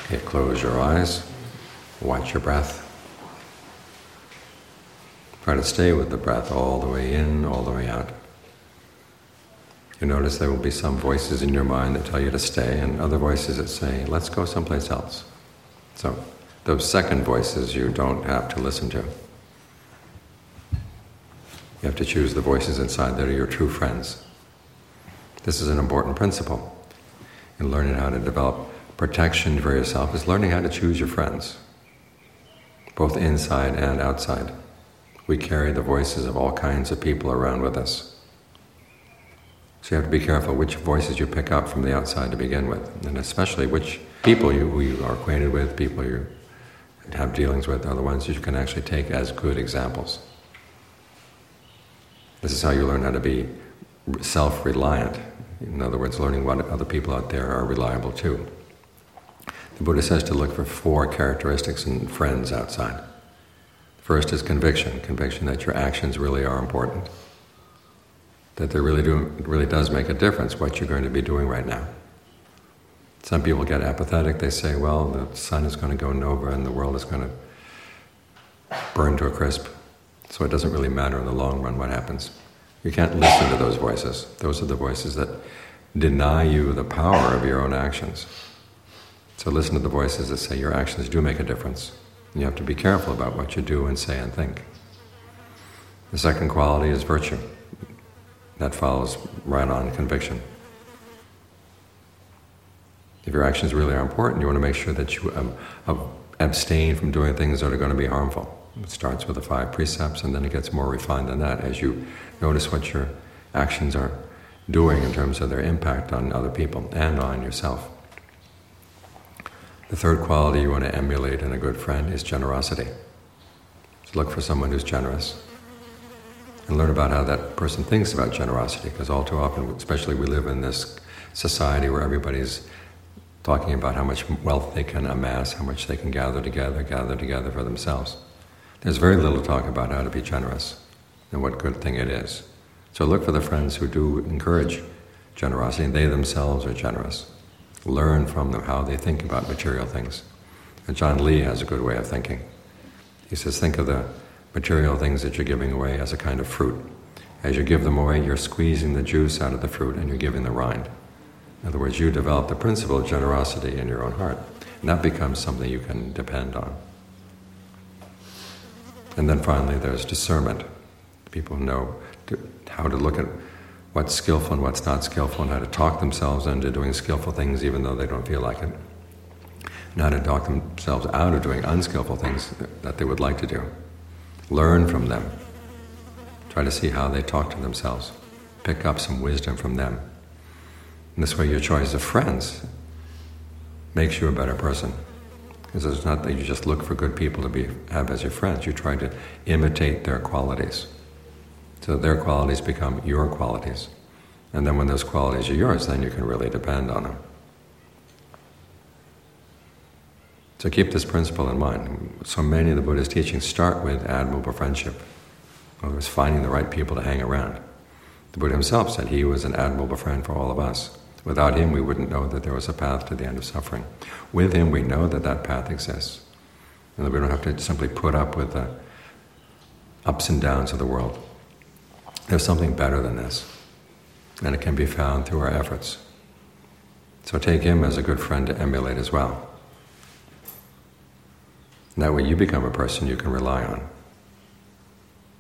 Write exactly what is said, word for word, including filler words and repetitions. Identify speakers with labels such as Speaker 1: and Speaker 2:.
Speaker 1: Okay, close your eyes, watch your breath. Try to stay with the breath all the way in, all the way out. You notice there will be some voices in your mind that tell you to stay, and other voices that say, let's go someplace else. So, those second voices you don't have to listen to. You have to choose the voices inside that are your true friends. This is an important principle in learning how to develop protection for yourself, is learning how to choose your friends, both inside and outside. We carry the voices of all kinds of people around with us. So you have to be careful which voices you pick up from the outside to begin with, and especially which people you, who you are acquainted with, people you have dealings with, are the ones that you can actually take as good examples. This is how you learn how to be self-reliant. In other words, learning what other people out there are reliable too. The Buddha says to look for four characteristics in friends outside. First is conviction, conviction that your actions really are important, that they really do, it really does make a difference what you're going to be doing right now. Some people get apathetic. They say, well, the sun is going to go nova and the world is going to burn to a crisp, so it doesn't really matter in the long run what happens. You can't listen to those voices. Those are the voices that deny you the power of your own actions. So listen to the voices that say your actions do make a difference. And you have to be careful about what you do and say and think. The second quality is virtue. That follows right on conviction. If your actions really are important, you want to make sure that you um, uh, abstain from doing things that are going to be harmful. It starts with the five precepts, and then it gets more refined than that as you notice what your actions are doing in terms of their impact on other people and on yourself. The third quality you want to emulate in a good friend is generosity. So look for someone who's generous and learn about how that person thinks about generosity, because all too often, especially we live in this society where everybody's talking about how much wealth they can amass, how much they can gather together, gather together for themselves. There's very little talk about how to be generous and what good thing it is. So look for the friends who do encourage generosity, and they themselves are generous. Learn from them how they think about material things. And John Lee has a good way of thinking. He says, think of the material things that you're giving away as a kind of fruit. As you give them away, you're squeezing the juice out of the fruit and you're giving the rind. In other words, you develop the principle of generosity in your own heart, and that becomes something you can depend on. And then finally, there's discernment. People know to, how to look at what's skillful and what's not skillful, and how to talk themselves into doing skillful things even though they don't feel like it, and how to talk themselves out of doing unskillful things that they would like to do. Learn from them. Try to see how they talk to themselves. Pick up some wisdom from them. And this way your choice of friends makes you a better person. Because it's not that you just look for good people to be have as your friends, you try to imitate their qualities. So their qualities become your qualities. And then when those qualities are yours, then you can really depend on them. So keep this principle in mind. So many of the Buddha's teachings start with admirable friendship. In other words, finding the right people to hang around. The Buddha himself said he was an admirable friend for all of us. Without him, we wouldn't know that there was a path to the end of suffering. With him, we know that that path exists. And that we don't have to simply put up with the ups and downs of the world. There's something better than this, and it can be found through our efforts. So take him as a good friend to emulate as well. And that way you become a person you can rely on.